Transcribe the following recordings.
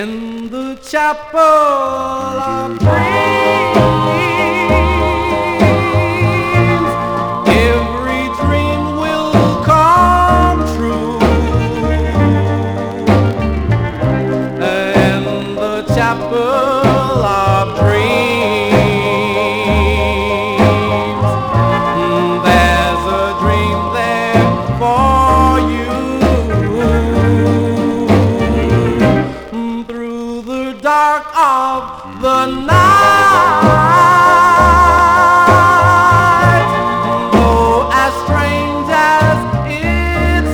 in the chapel of dreams. Every dream will come true in the chapel of dreams. There's a dream there for you. Through the dark of the night, though as strange as it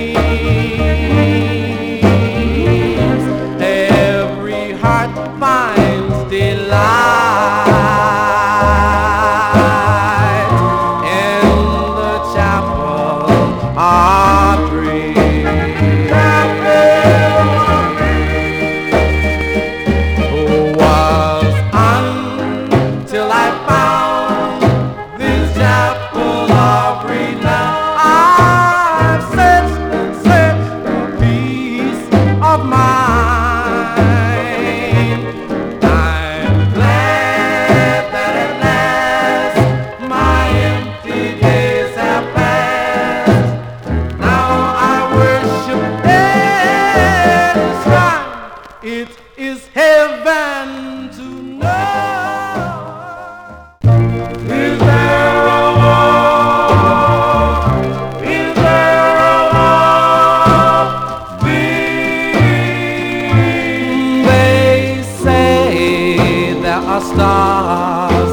seems, every heart finds delight in the chapel of dreams. Till I found this chapel of renown, I've searched and searched for peace of mind. I'm glad that at last my empty days have passed. Now I worship in His shrine. It is heaven to know. Is there a war? Is there a war? They say there are stars